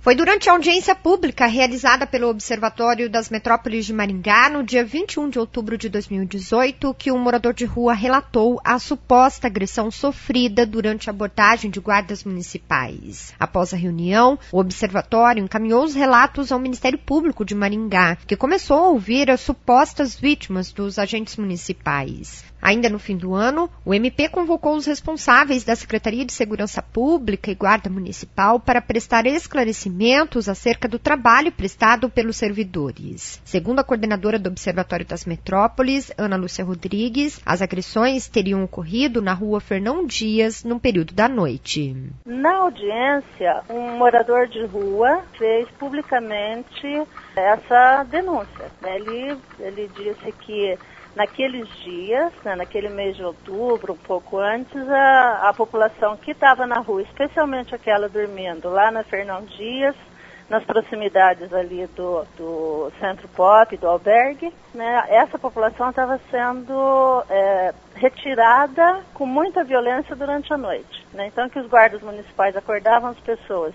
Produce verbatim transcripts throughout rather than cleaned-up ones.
Foi durante a audiência pública realizada pelo Observatório das Metrópoles de Maringá, no dia vinte e um de outubro de dois mil e dezoito, que um morador de rua relatou a suposta agressão sofrida durante a abordagem de guardas municipais. Após a reunião, o Observatório encaminhou os relatos ao Ministério Público de Maringá, que começou a ouvir as supostas vítimas dos agentes municipais. Ainda no fim do ano, o M P convocou os responsáveis da Secretaria de Segurança Pública e Guarda Municipal para prestar esclarecimentos acerca do trabalho prestado pelos servidores. Segundo a coordenadora do Observatório das Metrópoles, Ana Lúcia Rodrigues, as agressões teriam ocorrido na rua Fernão Dias, no período da noite. Na audiência, um morador de rua fez publicamente essa denúncia. Ele, ele disse que naqueles dias, né, naquele mês de outubro, um pouco antes, a, a população que estava na rua, especialmente aquela dormindo lá na Fernão Dias, nas proximidades ali do, do Centro Pop, do albergue, né, essa população estava sendo é, retirada com muita violência durante a noite. Né, então que os guardas municipais acordavam as pessoas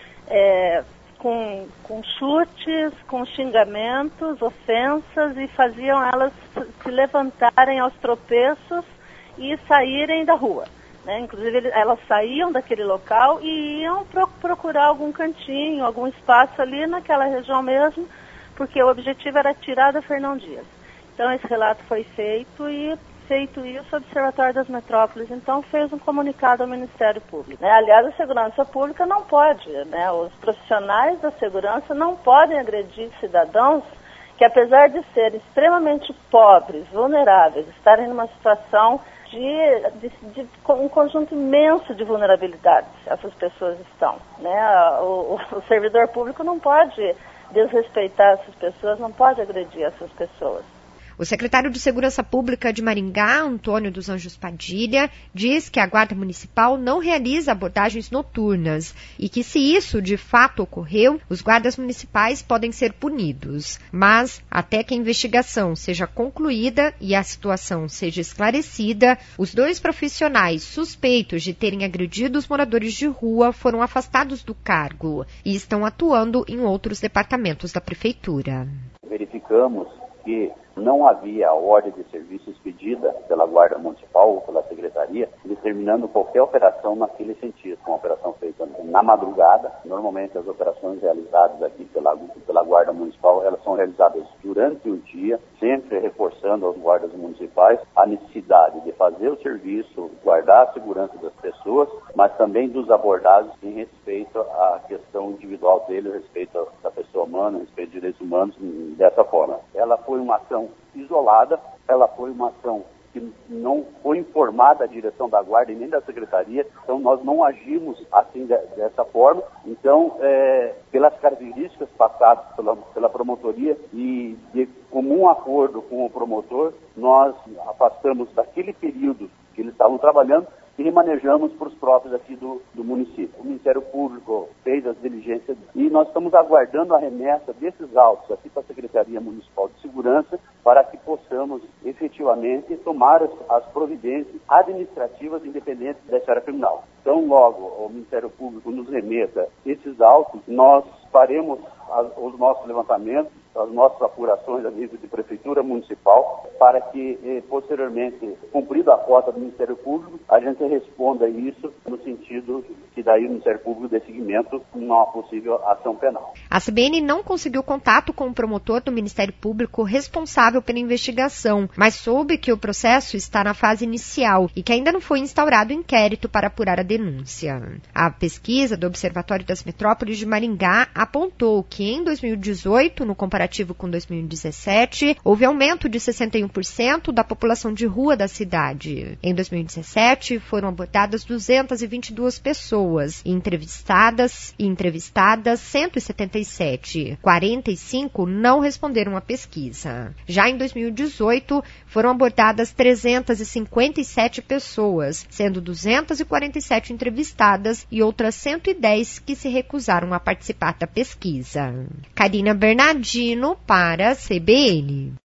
é, Com, com chutes, com xingamentos, ofensas e faziam elas se levantarem aos tropeços e saírem da rua. Né? Inclusive elas saíam daquele local e iam pro, procurar algum cantinho, algum espaço ali naquela região mesmo, porque o objetivo era tirar da Fernão Dias. Então esse relato foi feito e feito isso, o Observatório das Metrópoles, então, fez um comunicado ao Ministério Público. Né? Aliás, a segurança pública não pode, né? Os profissionais da segurança não podem agredir cidadãos que, apesar de serem extremamente pobres, vulneráveis, estarem numa situação de, de, de um conjunto imenso de vulnerabilidades, essas pessoas estão. Né? O, o, o servidor público não pode desrespeitar essas pessoas, não pode agredir essas pessoas. O secretário de Segurança Pública de Maringá, Antônio dos Anjos Padilha, diz que a Guarda Municipal não realiza abordagens noturnas e que, se isso de fato ocorreu, os guardas municipais podem ser punidos. Mas, até que a investigação seja concluída e a situação seja esclarecida, os dois profissionais suspeitos de terem agredido os moradores de rua foram afastados do cargo e estão atuando em outros departamentos da Prefeitura. Verificamos que não havia ordem de serviço expedida pela Guarda Municipal ou pela Secretaria, determinando qualquer operação naquele sentido. Uma operação feita na madrugada. Normalmente as operações realizadas aqui pela, pela Guarda Municipal, elas são realizadas durante o dia, sempre reforçando aos guardas municipais a necessidade de fazer o serviço, guardar a segurança das pessoas, mas também dos abordados em respeito à questão individual deles, respeito da pessoa humana, respeito de direitos humanos, dessa forma. Ela foi uma ação isolada, ela foi uma ação que não foi informada à direção da Guarda e nem da Secretaria, então nós não agimos assim de, dessa forma. Então, é, pelas características passadas pela, pela promotoria e de comum acordo com o promotor, nós afastamos daquele período que eles estavam trabalhando e remanejamos para os próprios aqui do, do município. O Ministério Público fez as diligências e nós estamos aguardando a remessa desses autos aqui para a Secretaria Municipal de Segurança para que possamos efetivamente tomar as, as providências administrativas independentes da esfera criminal. Então, logo o Ministério Público nos remeta esses autos, nós faremos as, os nossos levantamentos, as nossas apurações a nível de Prefeitura Municipal, para que, eh, posteriormente, cumprida a cota do Ministério Público, a gente responda isso no sentido que daí o Ministério Público dê seguimento a uma possível ação penal. A C B N não conseguiu contato com o promotor do Ministério Público responsável pela investigação, mas soube que o processo está na fase inicial e que ainda não foi instaurado inquérito para apurar a denúncia. A pesquisa do Observatório das Metrópoles de Maringá apontou que em dois mil e dezoito, no comparativo com dois mil e dezessete, houve aumento de sessenta e um por cento da população de rua da cidade. Em dois mil e dezessete, foram abordadas duzentas e vinte e duas pessoas e entrevistadas e entrevistadas cento e setenta e sete. quarenta e cinco não responderam à pesquisa. Já em dois mil e dezoito, foram abordadas trezentas e cinquenta e sete pessoas, sendo duzentas e quarenta e sete entrevistadas e outras cento e dez que se recusaram a participar da pesquisa. Karina Bernardino para a C B N.